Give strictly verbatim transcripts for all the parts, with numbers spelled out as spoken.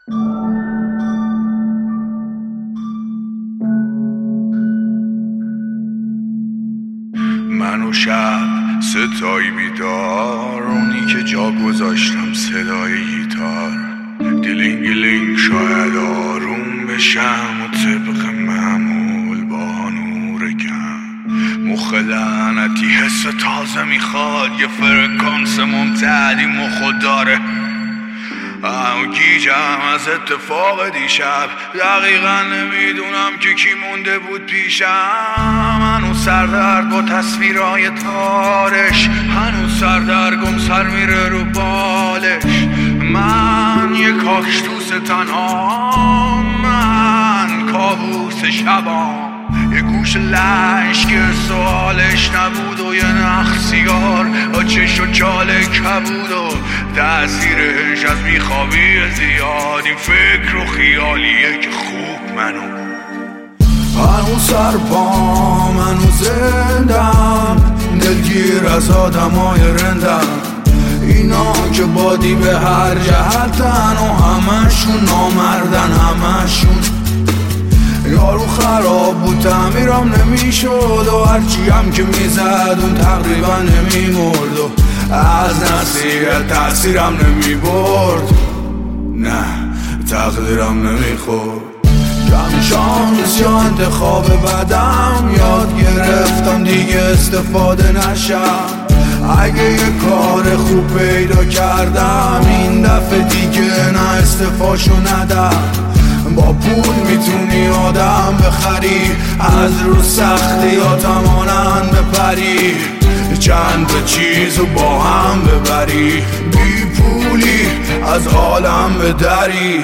من و شب ستایی بیدار، اونی که جا گذاشتم صدای گیتار. دیلینگلینگ شاید آروم بشم و طبق معمول با نور کم. مخ لعنتی حس تازه میخواد، یه فرکانس ممتدی مخو داره. اما گیجم از اتفاق دیشب، دقیقا نمیدونم که کی مونده بود پیشم. هنوز سردرد با تصویرهای تارش، هنوز سردرگم سر میره رو بالش. من یه کاکتوس تنها، من کابوس شبام. یه گوش لش که سوالش نبود و یه نخ سیگار با چش و چاله کبود و تأثیرش از بیخوابی زیاد. این فکر و خیالیه که خوب منو هنوز سر پام، هنوز زندم، دلگیر از آدمای رندم. اینا که بادی به هر جهتن و همشون نامردن، همشون. یارو خراب بود تعمیرم نمیشد و هرچی هم که میزد اون تقریبا نمیمرد و از نصیحت تأثیرم نمیبرد، نه تقدیرم نمیخورد. کم شانس یا انتخاب بدم، یاد گرفتم دیگه استفاده نشم. اگه یه کار خوب پیدا کردم این دفعه دیگه نه استفاشو ندم. با پول میتونی آدم بخری، از رو سختی یا تمانن بپری. چند تا چیزو با هم ببری، بی پولی از عالم بدری.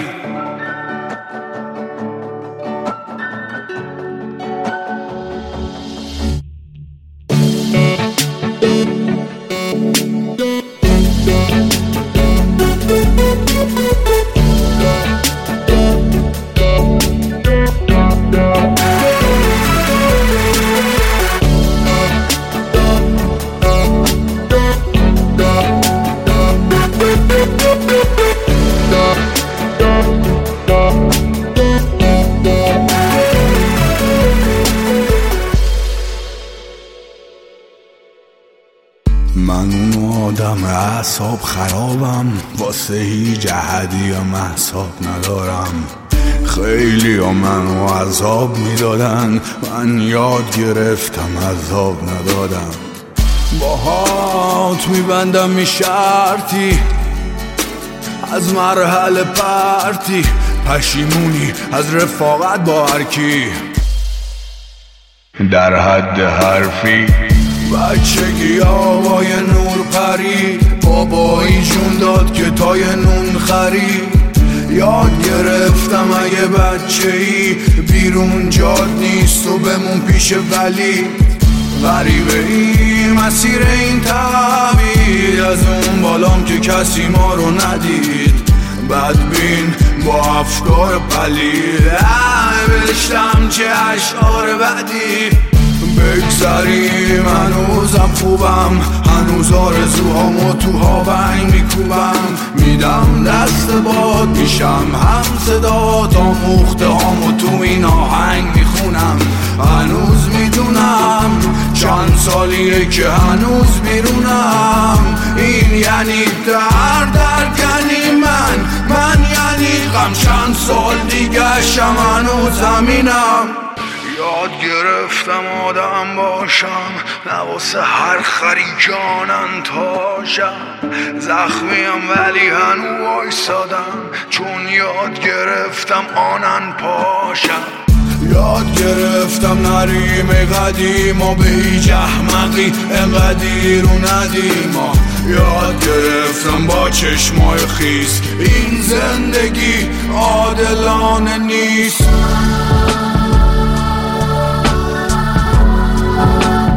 من اون آدم اعصاب خرابم، واسه هیچ جهدی یا محساب ندارم. خیلی ها منو عذاب میدادن، من یاد گرفتم عذاب ندادم. باهات میبندم می شرطی از مرحله پرتی، پشیمونی از رفاقت با هرکی در حد حرفی. بچگی آوای نور پری، بابایی جون داد که تای نون خری. یاد گرفتم اگه بچه ای بیرون جاد نیست و بمون پیش ولی. غریبه ای مسیر این تبعید، از اون بالام که کسی ما رو ندید. بدبین با افکار پلید، بشتم چه اشعار بدی. بگذریم هنوزم خوبم، هنوز آرزوهامو تو هاونگ میکوبم. میدم دست باد میشم هم صدا، تا مخته هامو تو این آهنگ میخونم. هنوز میدونم چند سالیه که هنوز بیرونم. این یعنی درد، درد یعنی من، من یعنی غم. چند سال دیگه شم هنوز زمینم. یاد گرفتم آدم باشم، نه واسه هر خری جانن تاشم. زخمیم ولی هنو وایسادم، چون یاد گرفتم آنن پاشم. یاد گرفتم نریم قدیم و به هیچ احمقی انقدی رو ندیم. یاد گرفتم با چشمای خیس این زندگی عادلانه نیست.